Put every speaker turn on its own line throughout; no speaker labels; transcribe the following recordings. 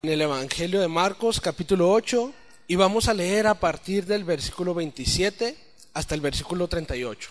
En el Evangelio de Marcos, capítulo 8, y vamos a leer a partir del versículo 27 hasta el versículo 38.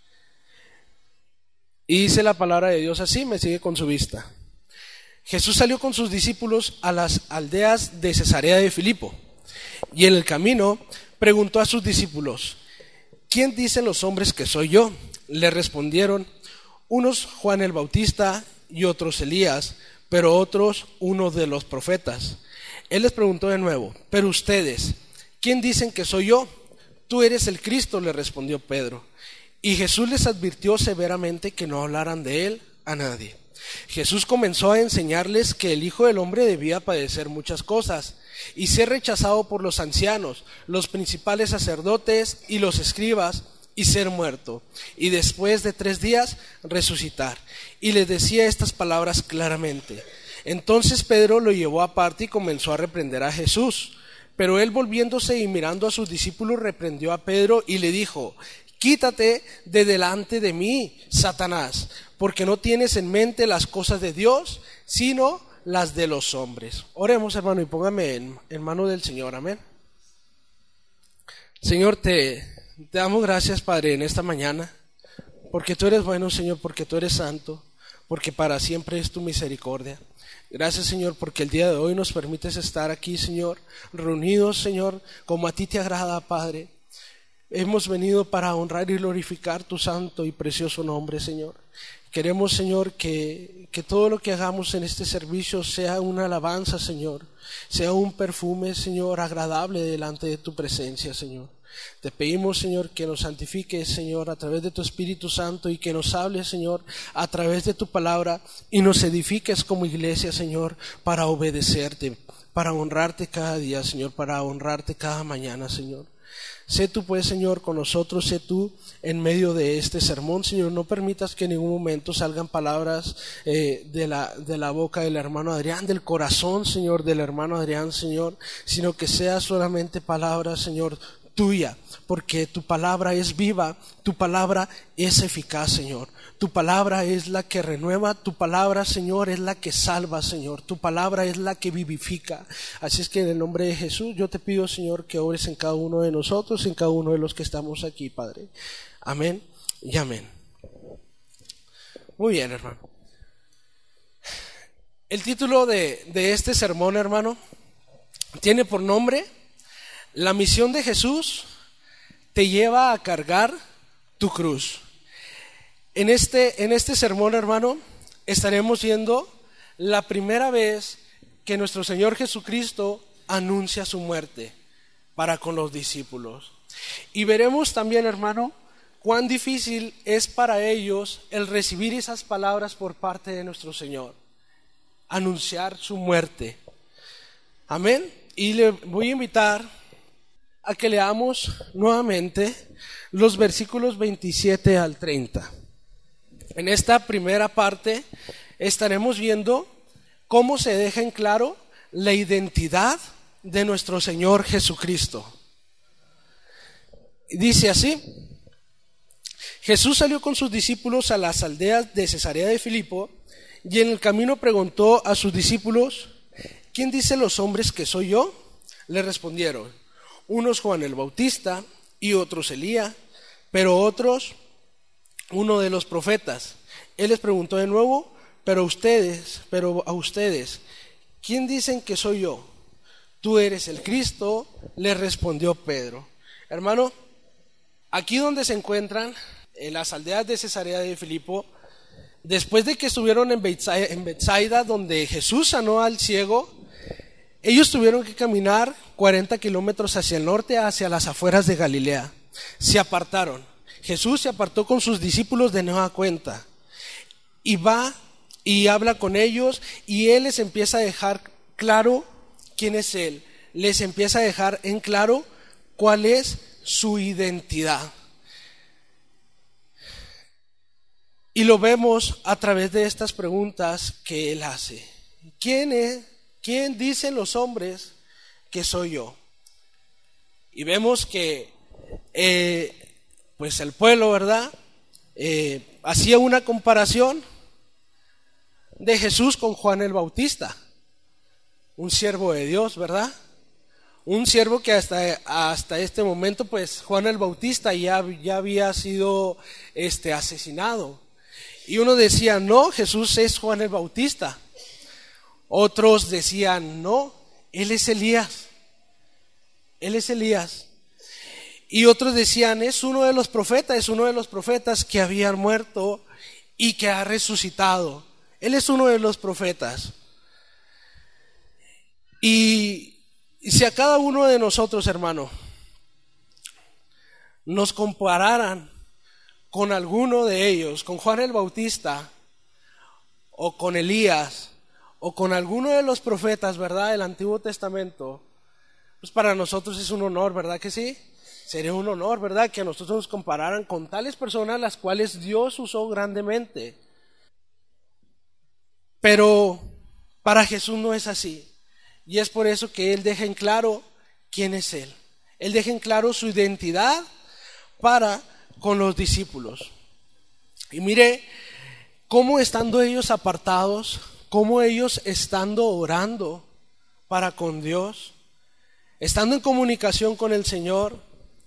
Y dice la palabra de Dios así, me sigue con su vista. Jesús salió con sus discípulos a las aldeas de Cesarea de Filipo, y en el camino preguntó a sus discípulos: ¿quién dicen los hombres que soy yo? Le respondieron: unos Juan el Bautista y otros Elías, pero otros uno de los profetas. Él les preguntó de nuevo: pero ustedes, ¿quién dicen que soy yo? Tú eres el Cristo, le respondió Pedro. Y Jesús les advirtió severamente que no hablaran de él a nadie. Jesús comenzó a enseñarles que el Hijo del Hombre debía padecer muchas cosas y ser rechazado por los ancianos, los principales sacerdotes y los escribas, y ser muerto, y después de 3 días resucitar. Y les decía estas palabras claramente. Entonces Pedro lo llevó aparte y comenzó a reprender a Jesús. Pero él, volviéndose y mirando a sus discípulos, reprendió a Pedro y le dijo: quítate de delante de mí, Satanás, porque no tienes en mente las cosas de Dios, sino las de los hombres. Oremos, hermano, y póngame en mano del Señor. Amén. Señor, te damos gracias, Padre, en esta mañana, porque tú eres bueno, Señor, porque tú eres santo, porque para siempre es tu misericordia. Gracias, Señor, porque el día de hoy nos permites estar aquí, Señor, reunidos, Señor, como a ti te agrada, Padre. Hemos venido para honrar y glorificar tu santo y precioso nombre, Señor. Queremos, Señor, que todo lo que hagamos en este servicio sea una alabanza, Señor, sea un perfume, Señor, agradable delante de tu presencia, Señor. Te pedimos, Señor, que nos santifiques, Señor, a través de tu Espíritu Santo, y que nos hables, Señor, a través de tu palabra, y nos edifiques como iglesia, Señor, para obedecerte, para honrarte cada día, Señor, para honrarte cada mañana, Señor. Sé tú, pues, Señor, con nosotros, sé tú en medio de este sermón, Señor. No permitas que en ningún momento salgan palabras de la boca del hermano Adrián, del corazón, Señor, del hermano Adrián, Señor, sino que sea solamente palabras, Señor, tuya, porque tu palabra es viva, tu palabra es eficaz, Señor. Tu palabra es la que renueva, tu palabra, Señor, es la que salva, Señor. Tu palabra es la que vivifica. Así es que en el nombre de Jesús yo te pido, Señor, que obres en cada uno de nosotros, en cada uno de los que estamos aquí, Padre. Amén y amén. Muy bien, hermano. El título de este sermón, hermano, tiene por nombre: la misión de Jesús te lleva a cargar tu cruz. En este sermón, hermano, estaremos viendo la primera vez que nuestro Señor Jesucristo anuncia su muerte para con los discípulos. Y veremos también, hermano, cuán difícil es para ellos el recibir esas palabras por parte de nuestro Señor, anunciar su muerte. Amén. Y le voy a invitar a que leamos nuevamente los versículos 27 al 30. En esta primera parte estaremos viendo cómo se deja en claro la identidad de nuestro Señor Jesucristo. Dice así: Jesús salió con sus discípulos a las aldeas de Cesarea de Filipo, y en el camino preguntó a sus discípulos: ¿quién dicen los hombres que soy yo? Le respondieron: unos Juan el Bautista y otros Elías, pero otros uno de los profetas. Él les preguntó de nuevo: pero a ustedes, ¿quién dicen que soy yo? Tú eres el Cristo, le respondió Pedro. Hermano, aquí donde se encuentran, en las aldeas de Cesarea de Filipo, después de que estuvieron en Betsaida, donde Jesús sanó al ciego, ellos tuvieron que caminar 40 kilómetros hacia el norte, hacia las afueras de Galilea. Se apartaron. Jesús se apartó con sus discípulos de nueva cuenta. Y va y habla con ellos, y Él les empieza a dejar claro quién es Él. Les empieza a dejar en claro cuál es su identidad. Y lo vemos a través de estas preguntas que Él hace. ¿Quién dicen los hombres que soy yo? Y vemos que pues el pueblo, ¿verdad? Hacía una comparación de Jesús con Juan el Bautista. un siervo de Dios, ¿verdad? Un siervo que hasta este momento, pues Juan el Bautista ya había sido asesinado. Y uno decía, no, Jesús es Juan el Bautista. Otros decían, no, él es Elías. Él es Elías. Y otros decían, es uno de los profetas que habían muerto y que ha resucitado. Él es uno de los profetas. Y si a cada uno de nosotros, hermano, nos compararan con alguno de ellos, con Juan el Bautista, o con Elías, o con alguno de los profetas, ¿verdad?, del Antiguo Testamento, pues para nosotros es un honor, ¿verdad que sí? Sería un honor, ¿verdad?, que a nosotros nos compararan con tales personas las cuales Dios usó grandemente. Pero para Jesús no es así. Y es por eso que Él deja en claro quién es Él. Él deja en claro su identidad para con los discípulos. Y mire cómo estando ellos apartados, cómo ellos estando orando para con Dios, estando en comunicación con el Señor,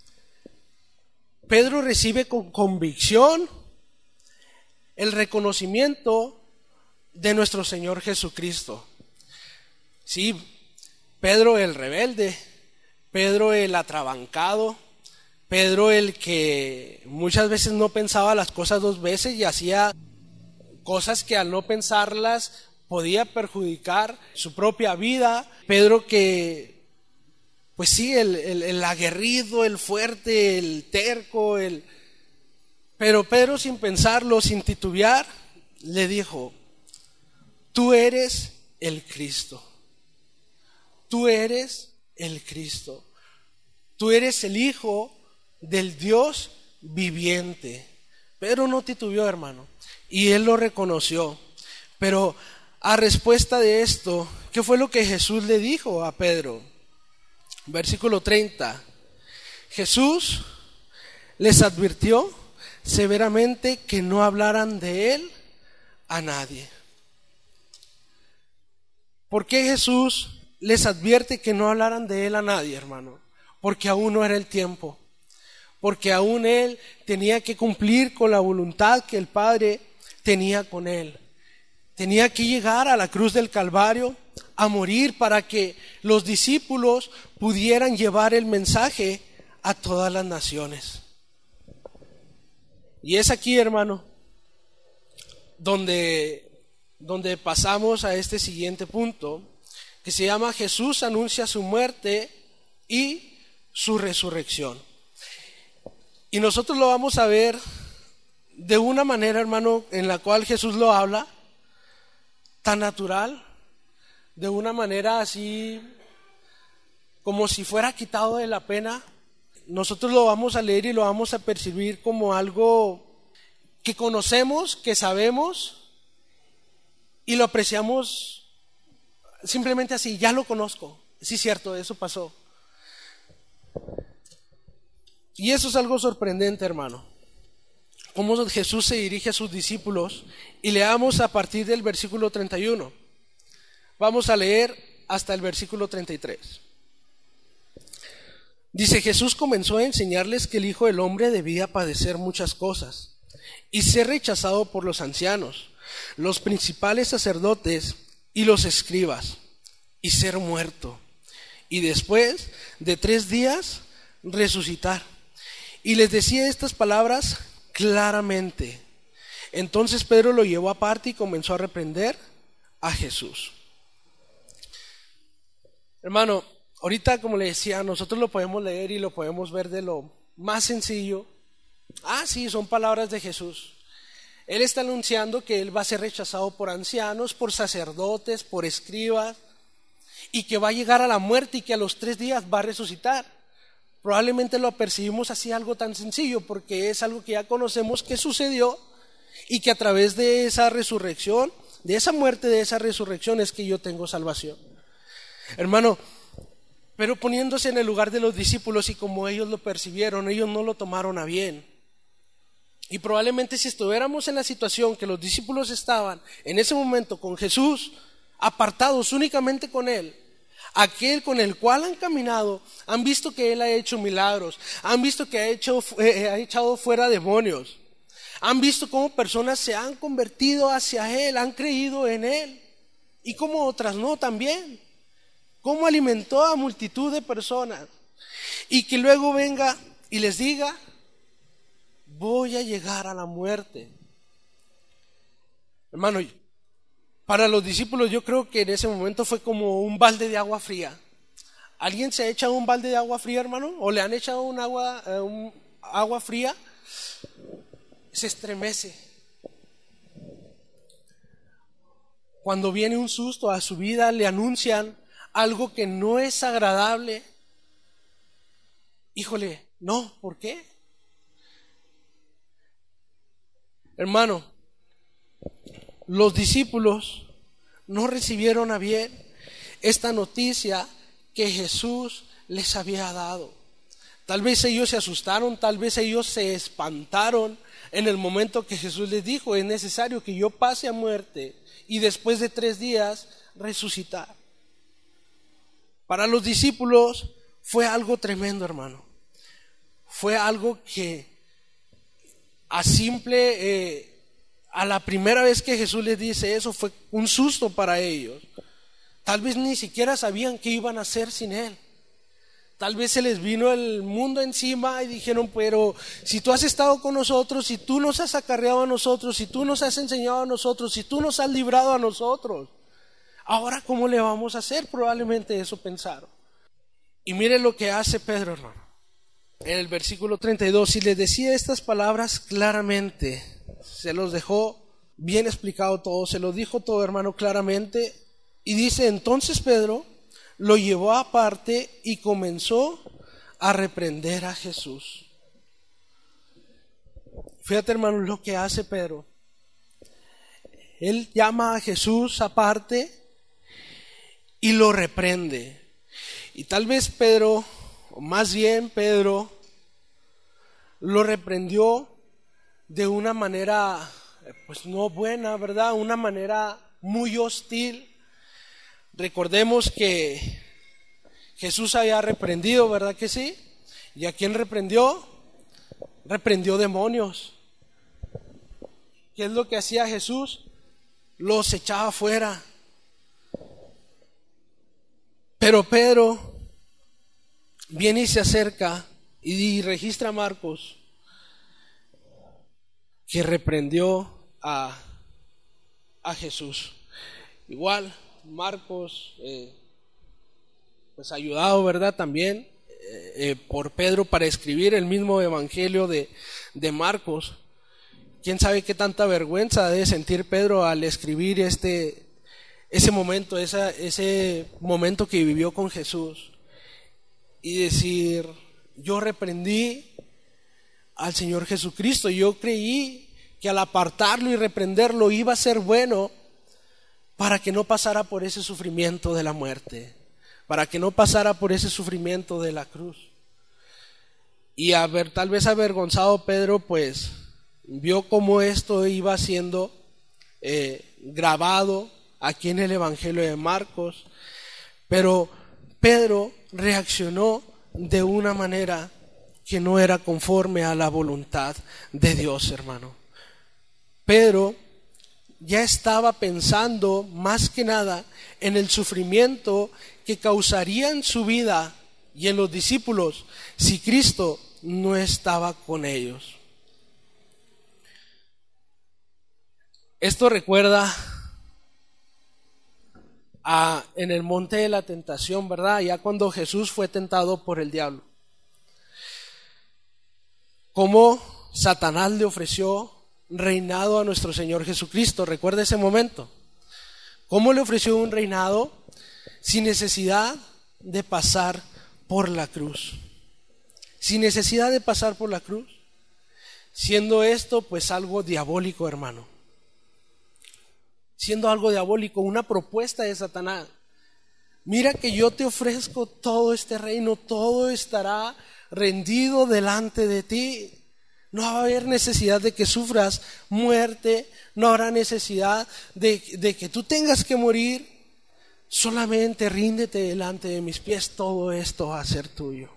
Pedro recibe con convicción el reconocimiento de nuestro Señor Jesucristo. Sí, Pedro el rebelde, Pedro el atrabancado, Pedro el que muchas veces no pensaba las cosas dos veces y hacía cosas que al no pensarlas podía perjudicar su propia vida. Pedro que, pues sí, el aguerrido, el fuerte, el terco, pero Pedro sin pensarlo, sin titubear, le dijo, tú eres el Cristo. Tú eres el Cristo. Tú eres el Hijo del Dios viviente. Pedro no titubeó, hermano, y él lo reconoció. Pero a respuesta de esto, ¿qué fue lo que Jesús le dijo a Pedro? Versículo 30. Jesús les advirtió severamente que no hablaran de él a nadie. ¿Por qué Jesús les advierte que no hablaran de él a nadie, hermano? Porque aún no era el tiempo. Porque aún él tenía que cumplir con la voluntad que el Padre tenía con él. Tenía que llegar a la cruz del Calvario a morir para que los discípulos pudieran llevar el mensaje a todas las naciones. Y es aquí, hermano, donde pasamos a este siguiente punto, que se llama Jesús anuncia su muerte y su resurrección. Y nosotros lo vamos a ver de una manera, hermano, en la cual Jesús lo habla tan natural, de una manera así como si fuera quitado de la pena. Nosotros lo vamos a leer y lo vamos a percibir como algo que conocemos, que sabemos y lo apreciamos simplemente así, ya lo conozco, sí, cierto, eso pasó. Y eso es algo sorprendente, hermano, cómo Jesús se dirige a sus discípulos. Y leamos a partir del versículo 31. Vamos a leer hasta el versículo 33. Dice, Jesús comenzó a enseñarles que el Hijo del Hombre debía padecer muchas cosas y ser rechazado por los ancianos, los principales sacerdotes y los escribas, y ser muerto, y después de 3 días resucitar. Y les decía estas palabras claramente. Entonces Pedro lo llevó aparte y comenzó a reprender a Jesús. Hermano, ahorita, como le decía, nosotros lo podemos leer y lo podemos ver de lo más sencillo. Sí, son palabras de Jesús. Él está anunciando que él va a ser rechazado por ancianos, por sacerdotes, por escribas, y que va a llegar a la muerte y que a los 3 días va a resucitar. Probablemente lo percibimos así, algo tan sencillo, porque es algo que ya conocemos que sucedió y que a través de esa resurrección, de esa muerte, de esa resurrección es que yo tengo salvación. Hermano, pero poniéndose en el lugar de los discípulos y como ellos lo percibieron, ellos no lo tomaron a bien. Y probablemente si estuviéramos en la situación que los discípulos estaban en ese momento con Jesús, apartados únicamente con Él, aquel con el cual han caminado, han visto que Él ha hecho milagros, han visto que ha echado fuera demonios, han visto cómo personas se han convertido hacia Él, han creído en Él, y como otras no también, cómo alimentó a multitud de personas, y que luego venga y les diga, voy a llegar a la muerte. Hermano, para los discípulos yo creo que en ese momento fue como un balde de agua fría. ¿Alguien se ha echado un balde de agua fría, hermano? ¿O le han echado un agua fría? Se estremece. Cuando viene un susto a su vida, le anuncian algo que no es agradable. Híjole, no, ¿por qué? Hermano, los discípulos no recibieron a bien esta noticia que Jesús les había dado. Tal vez ellos se asustaron, tal vez ellos se espantaron en el momento que Jesús les dijo, es necesario que yo pase a muerte y después de 3 días resucitar. Para los discípulos fue algo tremendo, hermano. Fue algo que a la primera vez que Jesús les dice eso fue un susto para ellos. Tal vez ni siquiera sabían qué iban a hacer sin Él. Tal vez se les vino el mundo encima y dijeron, pero si tú has estado con nosotros, si tú nos has acarreado a nosotros, si tú nos has enseñado a nosotros, si tú nos has librado a nosotros, ahora ¿cómo le vamos a hacer? Probablemente eso pensaron. Y miren lo que hace Pedro, hermano. En el versículo 32, y les decía estas palabras claramente, se los dejó bien explicado todo, se lo dijo todo, hermano, claramente. Y dice, entonces Pedro lo llevó aparte y comenzó a reprender a Jesús. Fíjate, hermano, lo que hace Pedro. Él llama a Jesús aparte y lo reprende. Y tal vez Pedro, o más bien Pedro, lo reprendió de una manera, pues no buena, ¿verdad? Una manera muy hostil. Recordemos que Jesús había reprendido, ¿verdad que sí? ¿Y a quién reprendió? Reprendió demonios. ¿Qué es lo que hacía Jesús? Los echaba fuera. Pero Pedro viene y se acerca y registra a Marcos que reprendió a Jesús. Igual Marcos, pues ayudado, ¿verdad? También por Pedro para escribir el mismo evangelio de Marcos. ¿Quién sabe qué tanta vergüenza debe sentir Pedro al escribir ese momento que vivió con Jesús? Y decir, yo reprendí al Señor Jesucristo, yo creí que al apartarlo y reprenderlo iba a ser bueno para que no pasara por ese sufrimiento de la muerte, para que no pasara por ese sufrimiento de la cruz. Y tal vez avergonzado Pedro, pues vio cómo esto iba siendo grabado aquí en el Evangelio de Marcos, pero Pedro reaccionó de una manera que no era conforme a la voluntad de Dios, hermano. Pedro ya estaba pensando más que nada en el sufrimiento que causaría en su vida y en los discípulos si Cristo no estaba con ellos. Esto recuerda en el monte de la tentación, ¿verdad? Ya cuando Jesús fue tentado por el diablo. Cómo Satanás le ofreció reinado a nuestro Señor Jesucristo. ¿Recuerda ese momento? ¿Cómo le ofreció un reinado sin necesidad de pasar por la cruz? Sin necesidad de pasar por la cruz. Siendo esto pues algo diabólico, hermano. Siendo algo diabólico, una propuesta de Satanás. Mira que yo te ofrezco todo este reino, todo estará rendido delante de ti. No va a haber necesidad de que sufras muerte, no habrá necesidad de que tú tengas que morir. Solamente ríndete delante de mis pies, todo esto va a ser tuyo.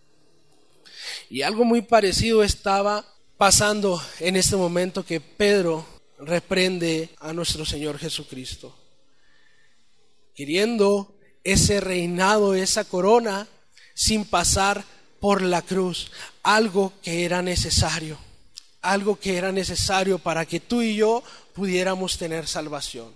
Y algo muy parecido estaba pasando en este momento que Pedro reprende a nuestro Señor Jesucristo, queriendo ese reinado, esa corona, sin pasar por la cruz, algo que era necesario para que tú y yo pudiéramos tener salvación.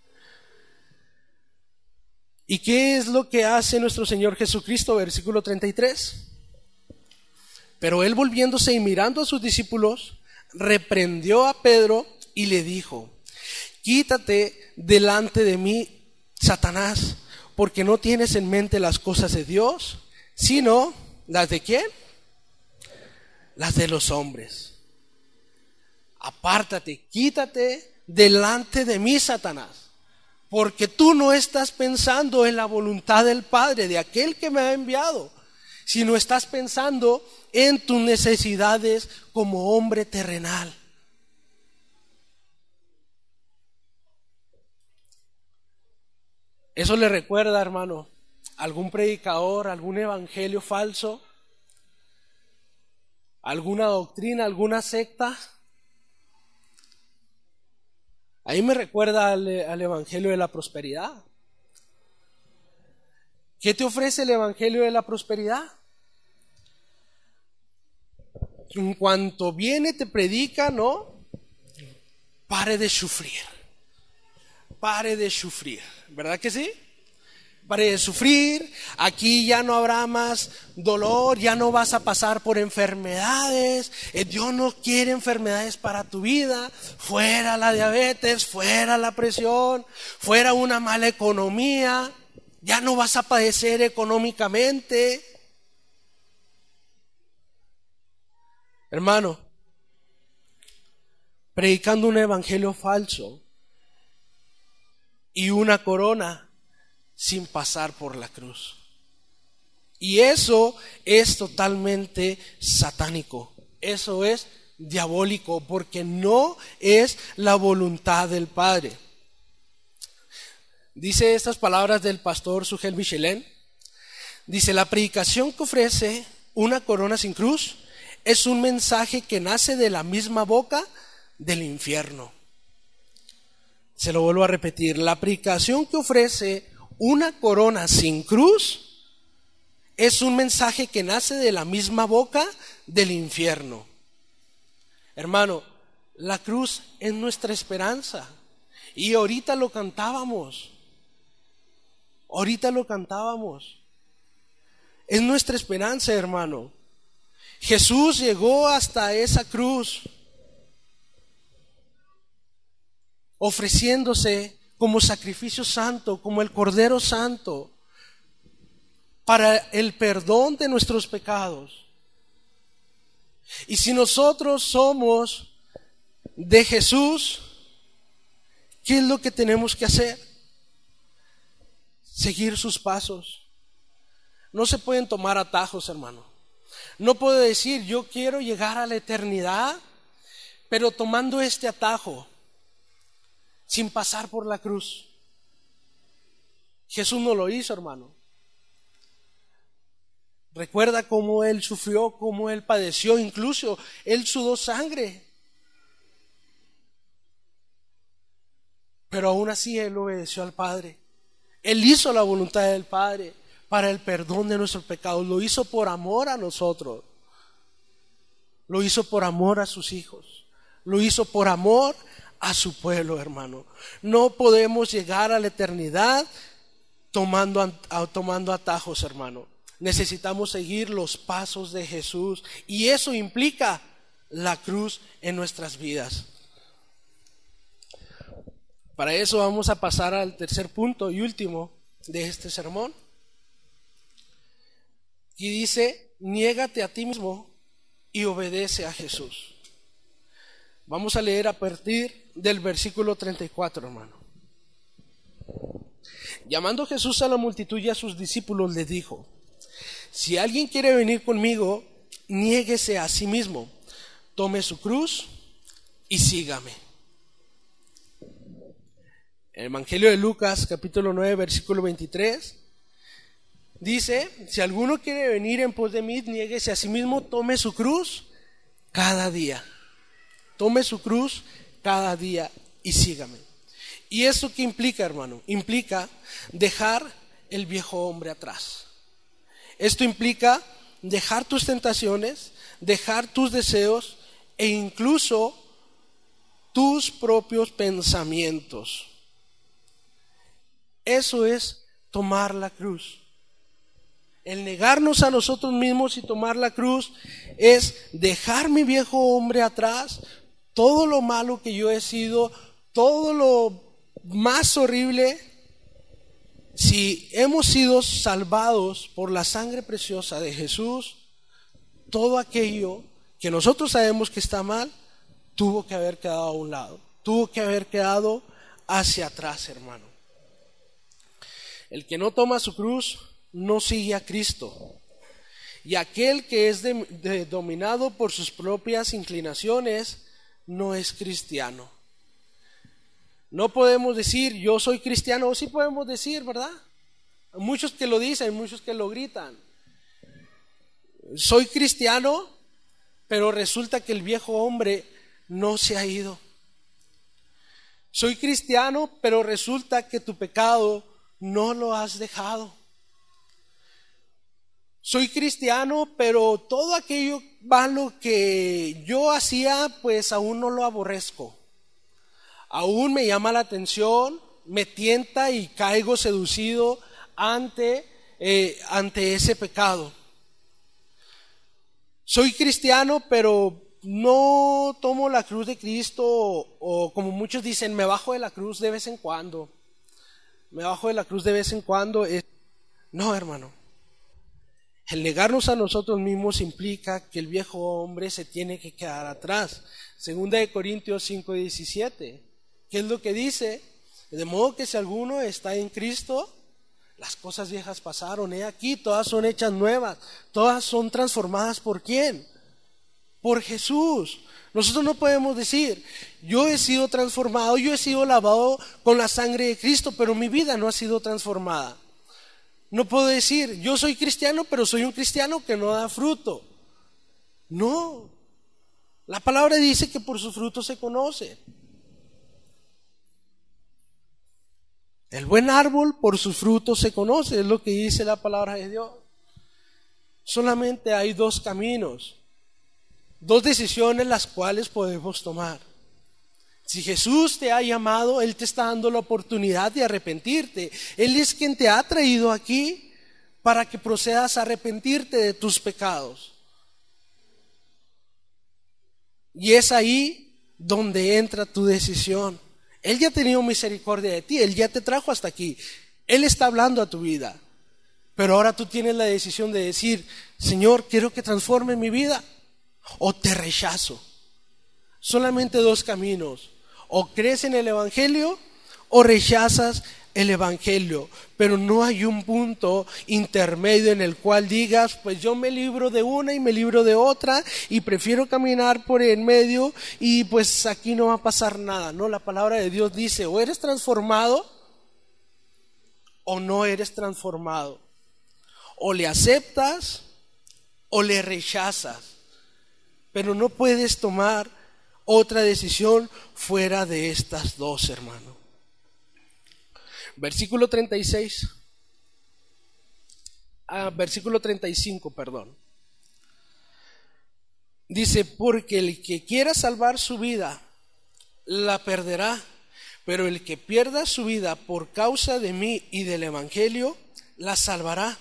¿Y qué es lo que hace nuestro Señor Jesucristo? Versículo 33. Pero él, volviéndose y mirando a sus discípulos, reprendió a Pedro y le dijo: quítate delante de mí, Satanás, porque no tienes en mente las cosas de Dios, sino las de ¿quién? Las de los hombres. Apártate, quítate delante de mí, Satanás, porque tú no estás pensando en la voluntad del Padre, de aquel que me ha enviado, sino estás pensando en tus necesidades como hombre terrenal. Eso le recuerda, hermano, algún predicador, algún evangelio falso, alguna doctrina, alguna secta. Ahí me recuerda al evangelio de la prosperidad. ¿Qué te ofrece el evangelio de la prosperidad? En cuanto viene te predica, ¿no? Pare de sufrir, ¿verdad que sí? Pare de sufrir, aquí ya no habrá más dolor, ya no vas a pasar por enfermedades, Dios no quiere enfermedades para tu vida, fuera la diabetes, fuera la presión, fuera una mala economía, ya no vas a padecer económicamente. Hermano, predicando un evangelio falso y una corona sin pasar por la cruz. Y eso es totalmente satánico, eso es diabólico, porque no es la voluntad del Padre. Dice estas palabras del pastor Sugel Michelin. Dice: la predicación que ofrece una corona sin cruz es un mensaje que nace de la misma boca del infierno. Se lo vuelvo a repetir: la predicación que ofrece una corona sin cruz es un mensaje que nace de la misma boca del infierno. Hermano, la cruz es nuestra esperanza. Y ahorita lo cantábamos. Es nuestra esperanza, hermano. Jesús llegó hasta esa cruz, ofreciéndose como sacrificio santo, como el Cordero Santo, para el perdón de nuestros pecados. Y si nosotros somos de Jesús, ¿qué es lo que tenemos que hacer? Seguir sus pasos. No se pueden tomar atajos, hermano. No puedo decir: yo quiero llegar a la eternidad, pero tomando este atajo, sin pasar por la cruz. Jesús no lo hizo, hermano. Recuerda cómo Él sufrió, cómo Él padeció, incluso Él sudó sangre. Pero aún así Él obedeció al Padre. Él hizo la voluntad del Padre para el perdón de nuestros pecados. Lo hizo por amor a nosotros. Lo hizo por amor a sus hijos. Lo hizo por amor a su pueblo, hermano. No podemos llegar a la eternidad tomando atajos, hermano. Necesitamos seguir los pasos de Jesús, y eso implica la cruz en nuestras vidas. Para eso vamos a pasar al tercer punto y último de este sermón. Y dice: niégate a ti mismo y obedece a Jesús. Vamos a leer a partir del versículo 34, hermano. Llamando Jesús a la multitud y a sus discípulos, les dijo: si alguien quiere venir conmigo, niéguese a sí mismo, tome su cruz y sígame. El Evangelio de Lucas, capítulo 9, versículo 23, dice: si alguno quiere venir en pos de mí, niéguese a sí mismo, tome su cruz cada día. Tome su cruz cada día y sígame. ¿Y eso qué implica, hermano? Implica dejar el viejo hombre atrás. Esto implica dejar tus tentaciones, dejar tus deseos e incluso tus propios pensamientos. Eso es tomar la cruz. El negarnos a nosotros mismos y tomar la cruz es dejar mi viejo hombre atrás, todo lo malo que yo he sido, todo lo más horrible. Si hemos sido salvados por la sangre preciosa de Jesús, todo aquello que nosotros sabemos que está mal, tuvo que haber quedado a un lado, tuvo que haber quedado hacia atrás, hermano. El que no toma su cruz no sigue a Cristo. Y aquel que es dominado por sus propias inclinaciones no es cristiano. No podemos decir yo soy cristiano, o sí podemos decir, ¿verdad? Hay muchos que lo dicen, muchos que lo gritan. Soy cristiano, pero resulta que el viejo hombre no se ha ido. Soy cristiano, pero resulta que tu pecado no lo has dejado. Soy cristiano, pero todo aquello malo que yo hacía, pues aún no lo aborrezco. Aún me llama la atención, me tienta y caigo seducido ante ese pecado. Soy cristiano, pero no tomo la cruz de Cristo, o como muchos dicen, me bajo de la cruz de vez en cuando. Me bajo de la cruz de vez en cuando. No, hermano. El negarnos a nosotros mismos implica que el viejo hombre se tiene que quedar atrás. Segunda de Corintios 5:17. ¿Qué es lo que dice? De modo que si alguno está en Cristo, las cosas viejas pasaron, aquí todas son hechas nuevas, todas son transformadas. ¿Por quién? Por Jesús. Nosotros no podemos decir, yo he sido transformado, yo he sido lavado con la sangre de Cristo, pero mi vida no ha sido transformada. No puedo decir, yo soy cristiano, pero soy un cristiano que no da fruto. No. La palabra dice que por sus frutos se conoce. El buen árbol por sus frutos se conoce, es lo que dice la palabra de Dios. Solamente hay dos caminos, dos decisiones las cuales podemos tomar. Si Jesús te ha llamado, Él te está dando la oportunidad de arrepentirte. Él es quien te ha traído aquí para que procedas a arrepentirte de tus pecados. Y es ahí donde entra tu decisión. Él ya ha tenido misericordia de ti, Él ya te trajo hasta aquí. Él está hablando a tu vida. Pero ahora tú tienes la decisión de decir, Señor, quiero que transforme mi vida, o te rechazo. Solamente dos caminos. O crees en el Evangelio o rechazas el Evangelio, pero no hay un punto intermedio en el cual digas, pues yo me libro de una y me libro de otra y prefiero caminar por el medio y pues aquí no va a pasar nada. No, la palabra de Dios dice, o eres transformado o no eres transformado. O le aceptas o le rechazas, pero no puedes tomar otra decisión fuera de estas dos, hermano. Versículo 36. Versículo 35, perdón. Dice, porque el que quiera salvar su vida, la perderá, pero el que pierda su vida por causa de mí y del Evangelio, la salvará.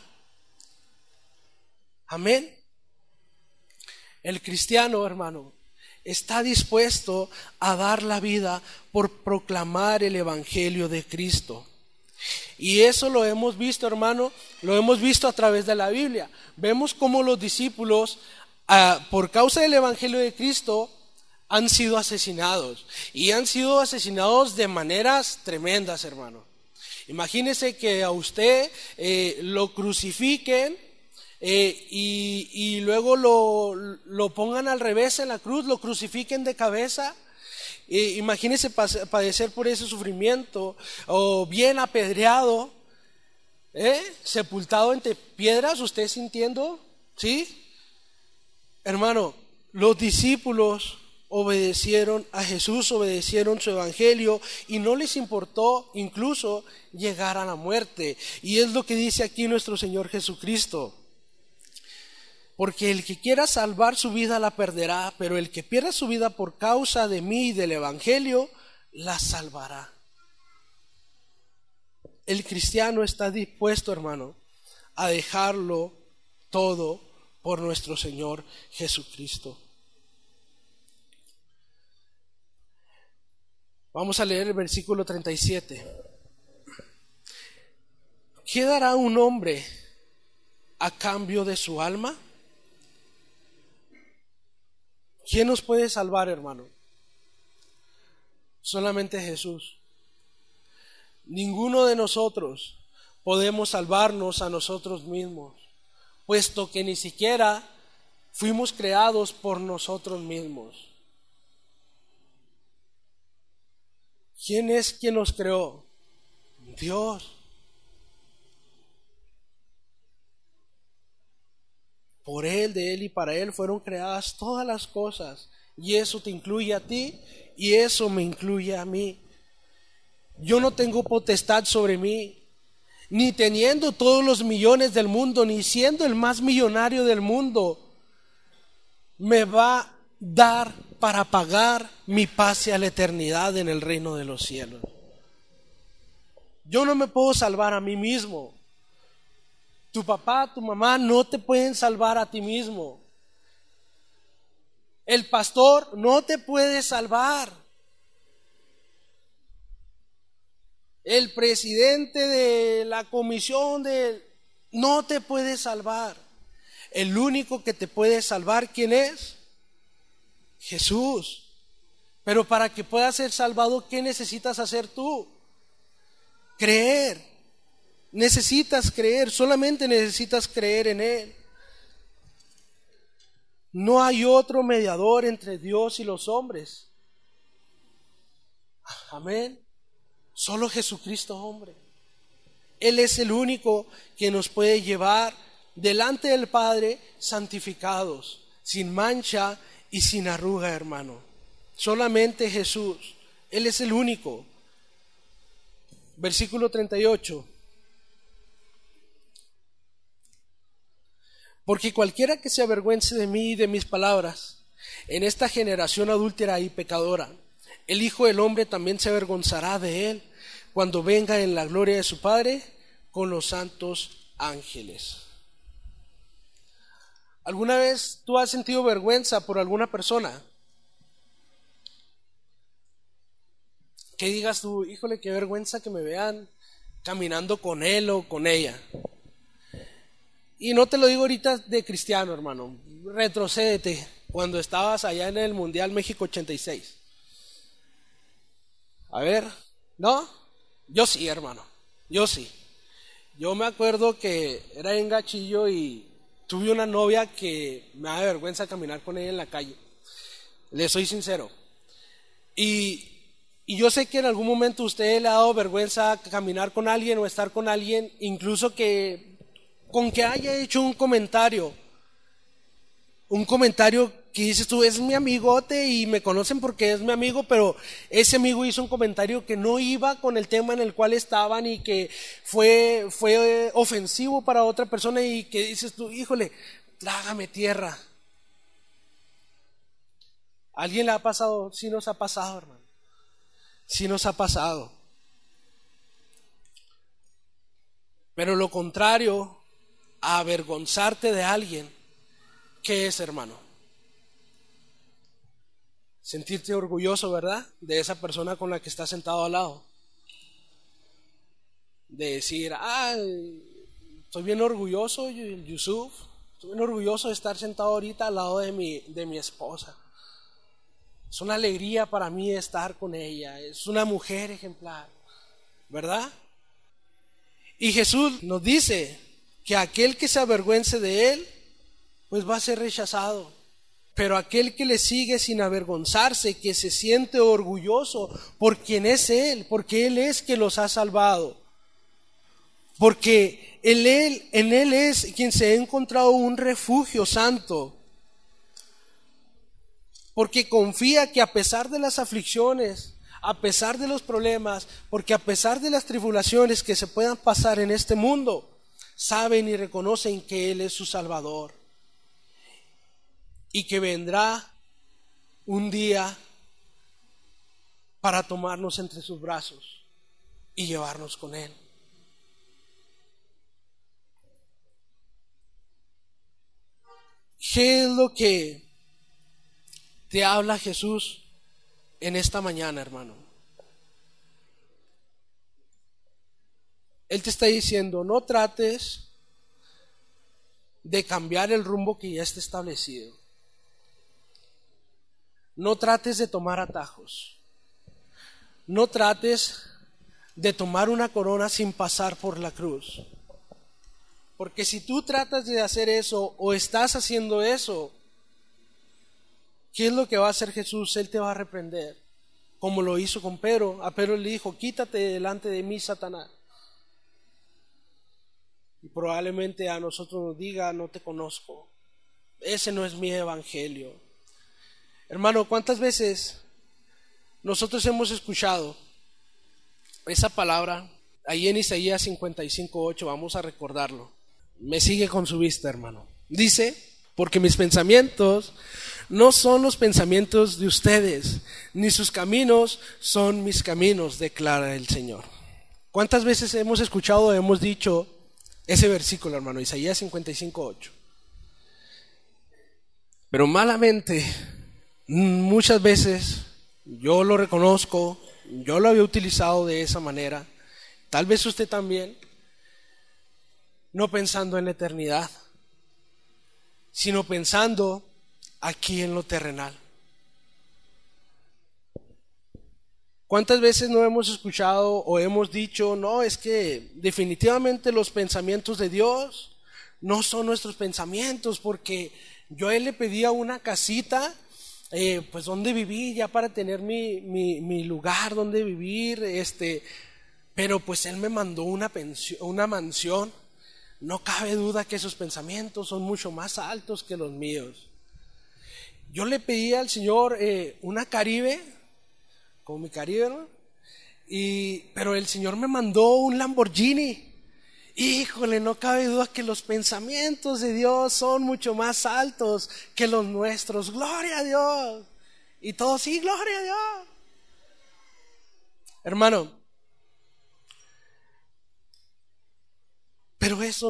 Amén. El cristiano, hermano, está dispuesto a dar la vida por proclamar el Evangelio de Cristo. Y eso lo hemos visto, hermano, lo hemos visto a través de la Biblia. Vemos cómo los discípulos, por causa del Evangelio de Cristo, han sido asesinados. Y han sido asesinados de maneras tremendas, hermano. Imagínese que a usted lo crucifiquen y luego lo pongan al revés en la cruz, lo crucifiquen de cabeza Imagínese padecer por ese sufrimiento, o bien apedreado, sepultado entre piedras, usted sintiendo, ¿sí? Hermano, los discípulos obedecieron a Jesús, obedecieron su evangelio y no les importó incluso llegar a la muerte. Y es lo que dice aquí nuestro Señor Jesucristo. Porque el que quiera salvar su vida la perderá, pero el que pierda su vida por causa de mí y del evangelio, la salvará. El cristiano está dispuesto, hermano, a dejarlo todo por nuestro Señor Jesucristo. Vamos a leer el versículo 37. ¿Qué dará un hombre a cambio de su alma? ¿Quién nos puede salvar, hermano? Solamente Jesús. Ninguno de nosotros podemos salvarnos a nosotros mismos, puesto que ni siquiera fuimos creados por nosotros mismos. ¿Quién es quien nos creó? Dios. Por Él, de Él y para Él fueron creadas todas las cosas. Y eso te incluye a ti y eso me incluye a mí. Yo no tengo potestad sobre mí, ni teniendo todos los millones del mundo, ni siendo el más millonario del mundo, me va a dar para pagar mi pase a la eternidad en el reino de los cielos. Yo no me puedo salvar a mí mismo. Tu papá, tu mamá no te pueden salvar a ti mismo. El pastor no te puede salvar. El presidente de la comisión no te puede salvar. El único que te puede salvar, ¿quién es? Jesús. Pero para que puedas ser salvado, ¿qué necesitas hacer tú? Creer. Necesitas creer, solamente necesitas creer en Él. No hay otro mediador entre Dios y los hombres. Amén. Solo Jesucristo, hombre. Él es el único que nos puede llevar delante del Padre santificados, sin mancha y sin arruga, hermano. Solamente Jesús. Él es el único. Versículo 38. Porque cualquiera que se avergüence de mí y de mis palabras, en esta generación adúltera y pecadora, el Hijo del Hombre también se avergonzará de él cuando venga en la gloria de su Padre con los santos ángeles. ¿Alguna vez tú has sentido vergüenza por alguna persona? Que digas tú, híjole, qué vergüenza que me vean caminando con él o con ella. Y no te lo digo ahorita de cristiano, hermano. Retrocédete cuando estabas allá en el Mundial México 86. A ver, ¿no? Yo sí, hermano, yo sí. Yo me acuerdo que era en Gachillo y tuve una novia que me da vergüenza caminar con ella en la calle. Le soy sincero. Y yo sé que en algún momento a usted le ha dado vergüenza caminar con alguien o estar con alguien, incluso con que haya hecho un comentario que dices tú, es mi amigote y me conocen porque es mi amigo, pero ese amigo hizo un comentario que no iba con el tema en el cual estaban y que fue ofensivo para otra persona y que dices tú, híjole, trágame tierra. ¿A alguien le ha pasado? Sí nos ha pasado, hermano. Sí nos ha pasado. Pero lo contrario a avergonzarte de alguien, ¿qué es, hermano? Sentirte orgulloso, ¿verdad? De esa persona con la que estás sentado al lado. De decir, estoy bien orgulloso, Yusuf, estoy bien orgulloso de estar sentado ahorita al lado de mi esposa. Es una alegría para mí estar con ella, es una mujer ejemplar, ¿verdad? Y Jesús nos dice que aquel que se avergüence de él, pues va a ser rechazado. Pero aquel que le sigue sin avergonzarse, que se siente orgulloso por quien es Él, porque Él es quien los ha salvado. Porque en Él es quien se ha encontrado un refugio santo. Porque confía que a pesar de las aflicciones, a pesar de los problemas, porque a pesar de las tribulaciones que se puedan pasar en este mundo, saben y reconocen que Él es su Salvador. Y que vendrá un día para tomarnos entre sus brazos y llevarnos con Él. ¿Qué es lo que te habla Jesús en esta mañana, hermano? Él te está diciendo, no trates de cambiar el rumbo que ya está establecido. No trates de tomar atajos. No trates de tomar una corona sin pasar por la cruz. Porque si tú tratas de hacer eso o estás haciendo eso, ¿qué es lo que va a hacer Jesús? Él te va a reprender, como lo hizo con Pedro. A Pedro le dijo, quítate delante de mí, Satanás. Y probablemente a nosotros nos diga, no te conozco. Ese no es mi evangelio. Hermano, ¿cuántas veces nosotros hemos escuchado esa palabra? Ahí en Isaías 55:8, vamos a recordarlo. Me sigue con su vista, hermano. Dice, porque mis pensamientos no son los pensamientos de ustedes, ni sus caminos son mis caminos, declara el Señor. ¿Cuántas veces hemos escuchado o hemos dicho ese versículo, hermano? Isaías 55:8. Pero malamente, muchas veces, yo lo reconozco, yo lo había utilizado de esa manera, tal vez usted también, no pensando en la eternidad, sino pensando aquí en lo terrenal. ¿Cuántas veces no hemos escuchado o hemos dicho, no, es que definitivamente los pensamientos de Dios no son nuestros pensamientos, porque yo a Él le pedía una casita, pues donde vivir, ya para tener mi lugar donde vivir, pero pues Él me mandó una mansión. No cabe duda que esos pensamientos son mucho más altos que los míos. Yo le pedí al Señor una Caribe, como mi Caribe, ¿no? Pero el Señor me mandó un Lamborghini. Híjole, no cabe duda que los pensamientos de Dios son mucho más altos que los nuestros. Gloria a Dios. Y todos, sí, gloria a Dios. Hermano, pero eso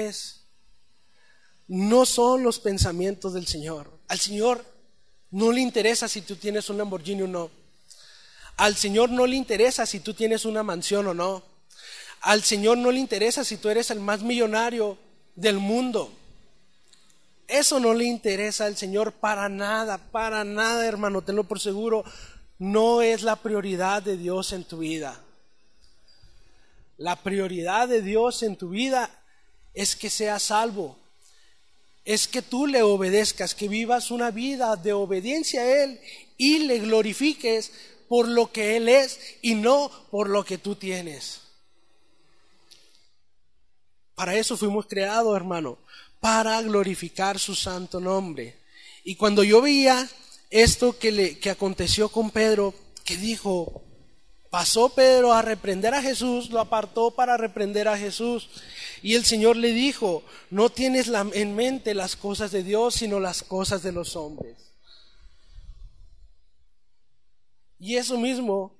no son los pensamientos del Señor. Al Señor no le interesa si tú tienes un Lamborghini o no. Al Señor no le interesa si tú tienes una mansión o no. Al Señor no le interesa si tú eres el más millonario del mundo. Eso no le interesa al Señor para nada, hermano, tenlo por seguro. No es la prioridad de Dios en tu vida. La prioridad de Dios en tu vida es que seas salvo. Es que tú le obedezcas, que vivas una vida de obediencia a Él y le glorifiques por lo que Él es y no por lo que tú tienes. Para eso fuimos creados, hermano, para glorificar su santo nombre. Y cuando yo veía esto que aconteció con Pedro, que dijo, pasó Pedro a reprender a Jesús, lo apartó para reprender a Jesús. Y el Señor le dijo, no tienes en mente las cosas de Dios, sino las cosas de los hombres. Y eso mismo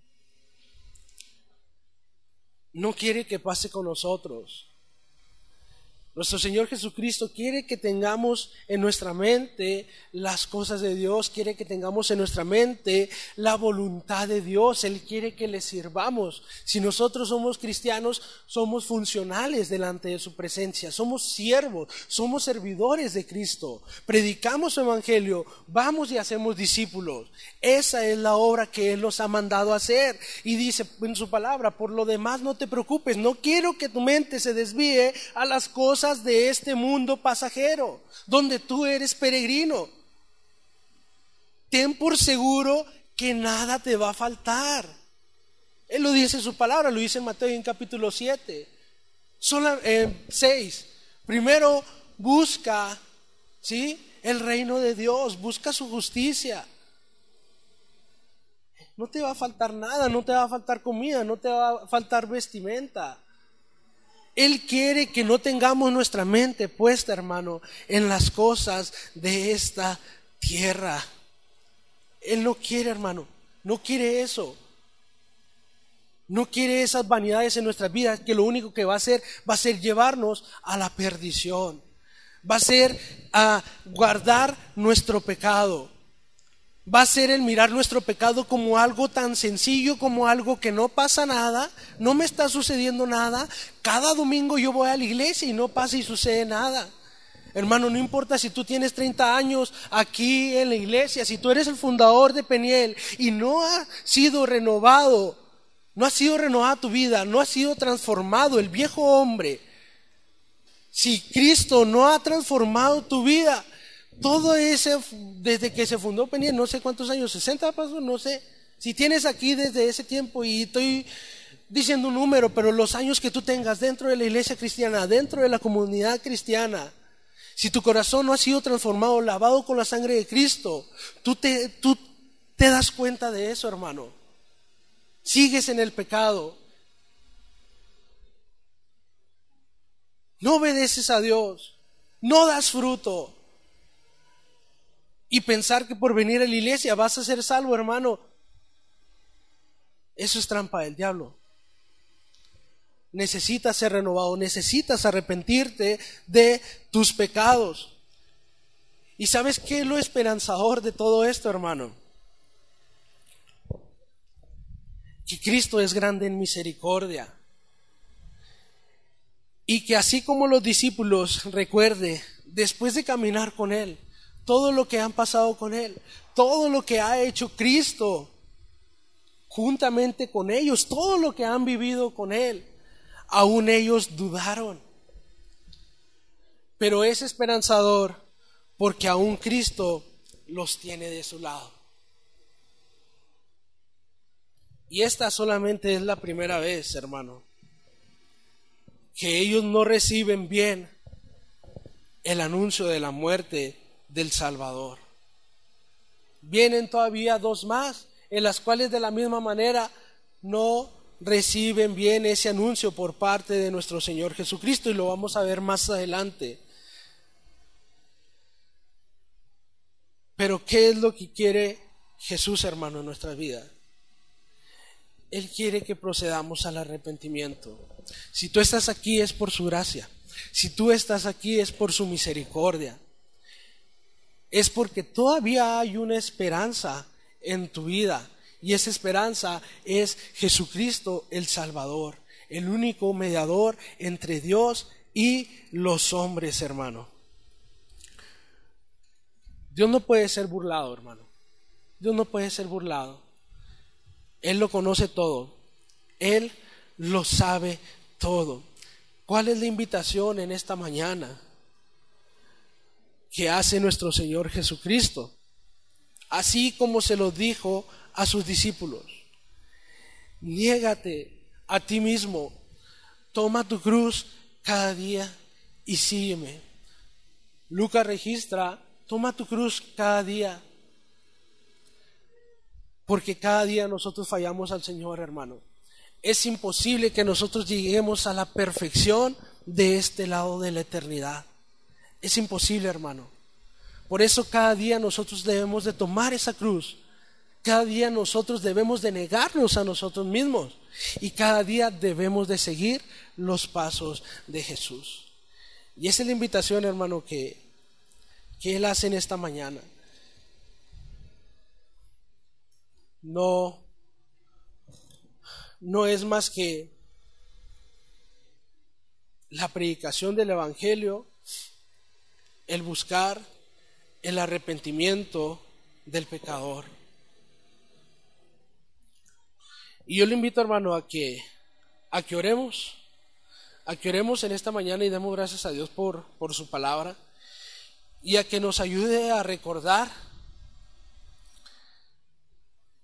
no quiere que pase con nosotros. Nuestro Señor Jesucristo quiere que tengamos en nuestra mente las cosas de Dios, quiere que tengamos en nuestra mente la voluntad de Dios. Él quiere que le sirvamos. Si nosotros somos cristianos, somos funcionales delante de su presencia, somos siervos, somos servidores de Cristo, predicamos su evangelio, vamos y hacemos discípulos. Esa es la obra que Él nos ha mandado a hacer. Y dice en su palabra, por lo demás no te preocupes, no quiero que tu mente se desvíe a las cosas de este mundo pasajero, donde tú eres peregrino. ten por seguro que nada te va a faltar. Él lo dice en su palabra, lo dice en Mateo en capítulo 7. 6. Primero busca, ¿sí?, el reino de Dios, busca su justicia. No te va a faltar nada, no te va a faltar comida, no te va a faltar vestimenta. Él quiere que no tengamos nuestra mente puesta, hermano, en las cosas de esta tierra. Él no quiere, hermano, no quiere eso. No quiere esas vanidades en nuestras vidas, que lo único que va a hacer llevarnos a la perdición. Va a ser a guardar nuestro pecado. Va a ser el mirar nuestro pecado como algo tan sencillo, como algo que no pasa nada, no me está sucediendo nada. Cada domingo yo voy a la iglesia y no pasa y sucede nada. Hermano, no importa si tú tienes 30 años aquí en la iglesia, si tú eres el fundador de Peniel y no ha sido renovado, no ha sido renovada tu vida, no ha sido transformado el viejo hombre. Si Cristo no ha transformado tu vida, todo ese, desde que se fundó Peniel, no sé cuántos años, 60 pasó, no sé. Si tienes aquí desde ese tiempo, y estoy diciendo un número, pero los años que tú tengas dentro de la iglesia cristiana, dentro de la comunidad cristiana, si tu corazón no ha sido transformado, lavado con la sangre de Cristo, tú te das cuenta de eso, hermano. Sigues en el pecado. No obedeces a Dios, no das fruto. Y pensar que por venir a la iglesia vas a ser salvo, hermano, eso es trampa del diablo. Necesitas ser renovado, necesitas arrepentirte de tus pecados. ¿Y sabes qué es lo esperanzador de todo esto, hermano? Que Cristo es grande en misericordia. Y que así como los discípulos, recuerde, después de caminar con Él, todo lo que han pasado con Él, todo lo que ha hecho Cristo juntamente con ellos, todo lo que han vivido con Él, aún ellos dudaron. Pero es esperanzador porque aún Cristo los tiene de su lado. Y esta solamente es la primera vez, hermano, que ellos no reciben bien el anuncio de la muerte del Salvador. Vienen todavía dos más, en las cuales de la misma manera no reciben bien ese anuncio por parte de nuestro Señor Jesucristo, y lo vamos a ver más adelante. Pero ¿qué es lo que quiere Jesús, hermano, en nuestra vida? Él quiere que procedamos al arrepentimiento. Si tú estás aquí es por su gracia. Si tú estás aquí es por su misericordia. Es porque todavía hay una esperanza en tu vida. Y esa esperanza es Jesucristo el Salvador, el único mediador entre Dios y los hombres, hermano. Dios no puede ser burlado, hermano. Dios no puede ser burlado. Él lo conoce todo. Él lo sabe todo. ¿Cuál es la invitación en esta mañana que hace nuestro Señor Jesucristo? Así como se lo dijo a sus discípulos: niégate a ti mismo, toma tu cruz cada día y sígueme. Lucas registra: toma tu cruz cada día. Porque cada día nosotros fallamos al Señor, hermano. Es imposible que nosotros lleguemos a la perfección de este lado de la eternidad. Es imposible, hermano. Por eso cada día nosotros debemos de tomar esa cruz. Cada día nosotros debemos de negarnos a nosotros mismos. Y cada día debemos de seguir los pasos de Jesús. Y esa es la invitación, hermano, que Él hace en esta mañana. No es más que la predicación del Evangelio, el buscar el arrepentimiento del pecador. Y yo le invito, hermano, a que oremos, en esta mañana y demos gracias a Dios por su palabra, y a que nos ayude a recordar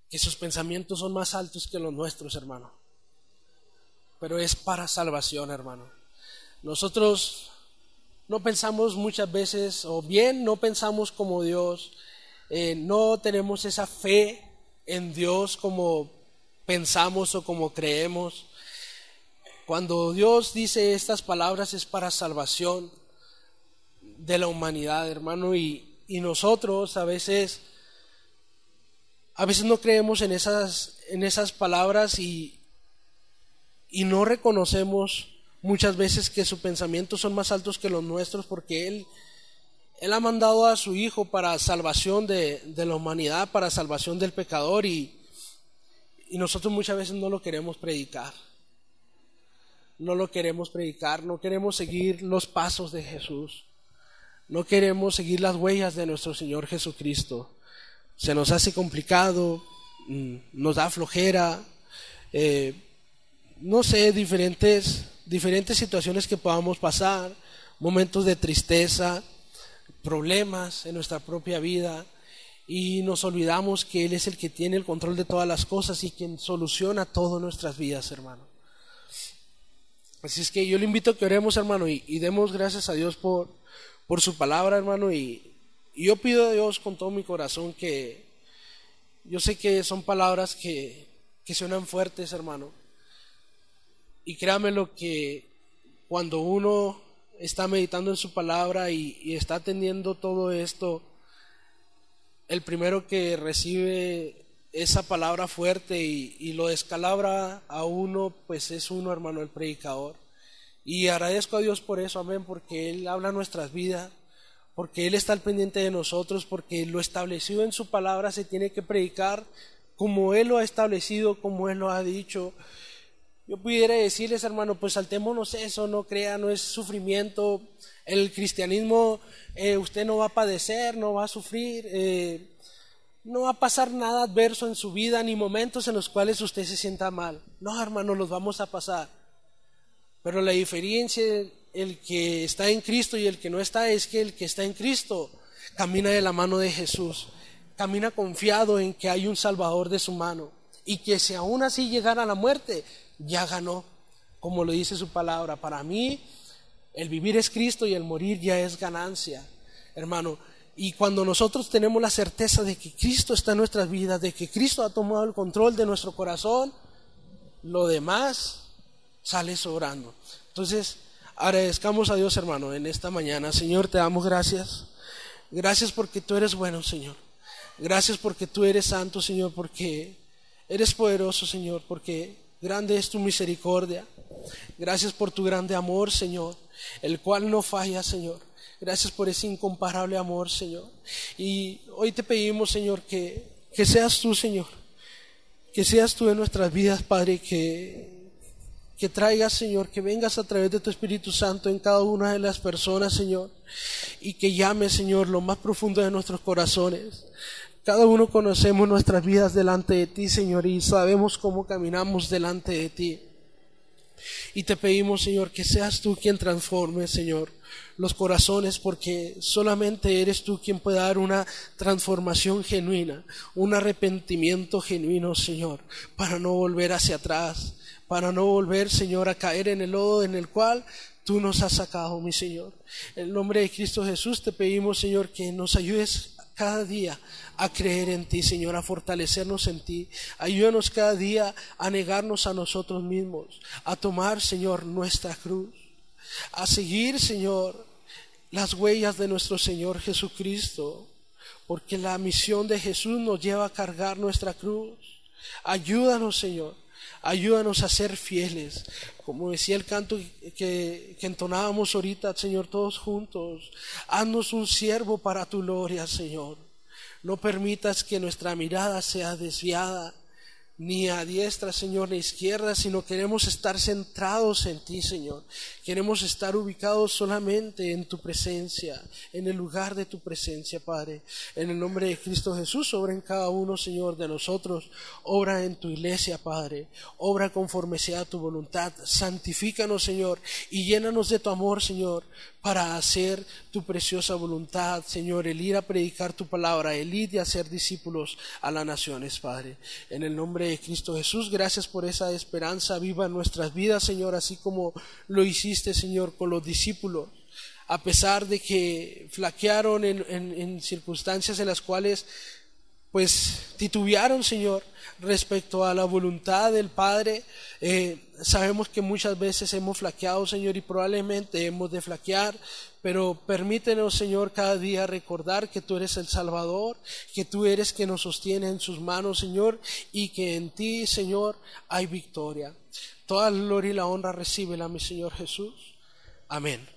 que sus pensamientos son más altos que los nuestros, hermano. Pero es para salvación, hermano. Nosotros no pensamos muchas veces, o bien no pensamos como Dios, no tenemos esa fe en Dios como pensamos o como creemos. Cuando Dios dice estas palabras es para salvación de la humanidad, hermano, y nosotros a veces no creemos en esas palabras y no reconocemos muchas veces que sus pensamientos son más altos que los nuestros, porque Él ha mandado a su Hijo para salvación de la humanidad, para salvación del pecador, y nosotros muchas veces no lo queremos predicar. No lo queremos predicar, no queremos seguir los pasos de Jesús, no queremos seguir las huellas de nuestro Señor Jesucristo. Se nos hace complicado, nos da flojera, no sé, diferentes situaciones que podamos pasar, momentos de tristeza, problemas en nuestra propia vida, y nos olvidamos que Él es el que tiene el control de todas las cosas y quien soluciona todas nuestras vidas, hermano. Así es que yo le invito a que oremos, hermano, y demos gracias a Dios por su palabra, hermano, y yo pido a Dios con todo mi corazón que yo sé que son palabras que suenan fuertes, hermano, y créame lo que cuando uno está meditando en su palabra y está atendiendo todo esto, el primero que recibe esa palabra fuerte y lo descalabra a uno, pues es uno, hermano, el predicador. Y agradezco a Dios por eso, amén, porque Él habla nuestras vidas, porque Él está al pendiente de nosotros, porque lo establecido en su palabra se tiene que predicar como Él lo ha establecido, como Él lo ha dicho. Yo pudiera decirles, hermano, pues saltémonos eso, no crea, no es sufrimiento. El cristianismo, usted no va a padecer, no va a sufrir, no va a pasar nada adverso en su vida, ni momentos en los cuales usted se sienta mal. No, hermano, los vamos a pasar. Pero la diferencia, el que está en Cristo y el que no está, es que el que está en Cristo camina de la mano de Jesús, camina confiado en que hay un Salvador de su mano, y que si aún así llegara a la muerte, ya ganó, como lo dice su palabra. Para mí, el vivir es Cristo y el morir ya es ganancia, hermano. Y cuando nosotros tenemos la certeza de que Cristo está en nuestras vidas, de que Cristo ha tomado el control de nuestro corazón, lo demás sale sobrando. Entonces, agradezcamos a Dios, hermano, en esta mañana. Señor, te damos gracias. Gracias porque tú eres bueno, Señor. Gracias porque tú eres santo, Señor, porque eres poderoso, Señor, porque grande es tu misericordia. Gracias por tu grande amor, Señor, el cual no falla, Señor. Gracias por ese incomparable amor, Señor. Y hoy te pedimos, Señor, que seas tú, Señor, que seas tú en nuestras vidas, Padre, que traigas, Señor, que vengas a través de tu Espíritu Santo en cada una de las personas, Señor, y que llames, Señor, lo más profundo de nuestros corazones. Cada uno conocemos nuestras vidas delante de ti, Señor, y sabemos cómo caminamos delante de ti. Y te pedimos, Señor, que seas tú quien transforme, Señor, los corazones, porque solamente eres tú quien puede dar una transformación genuina, un arrepentimiento genuino, Señor, para no volver hacia atrás, para no volver, Señor, a caer en el lodo en el cual tú nos has sacado, mi Señor. En el nombre de Cristo Jesús te pedimos, Señor, que nos ayudes cada día a creer en ti, Señor, a fortalecernos en ti. Ayúdanos cada día a negarnos a nosotros mismos, a tomar, Señor, nuestra cruz, a seguir, Señor, las huellas de nuestro Señor Jesucristo, porque la misión de Jesús nos lleva a cargar nuestra cruz. Ayúdanos, Señor, ayúdanos a ser fieles, como decía el canto que entonábamos ahorita, Señor, todos juntos. Haznos un siervo para tu gloria, Señor. No permitas que nuestra mirada sea desviada, ni a diestra, Señor, ni a izquierda, sino queremos estar centrados en ti, Señor. Queremos estar ubicados solamente en tu presencia, en el lugar de tu presencia, Padre. En el nombre de Cristo Jesús, obra en cada uno, Señor, de nosotros. Obra en tu iglesia, Padre. Obra conforme sea tu voluntad. Santifícanos, Señor, y llénanos de tu amor, Señor, para hacer tu preciosa voluntad, Señor, el ir a predicar tu palabra, el ir y hacer discípulos a las naciones, Padre. En el nombre de Cristo Jesús, gracias por esa esperanza viva en nuestras vidas, Señor, así como lo hiciste, Señor, con los discípulos. A pesar de que flaquearon en circunstancias en las cuales pues titubearon, Señor, respecto a la voluntad del Padre. Sabemos que muchas veces hemos flaqueado, Señor, y probablemente hemos de flaquear, pero permítenos, Señor, cada día recordar que tú eres el Salvador, que tú eres quien nos sostiene en sus manos, Señor, y que en ti, Señor, hay victoria. Toda la gloria y la honra recíbela, mi Señor Jesús. Amén.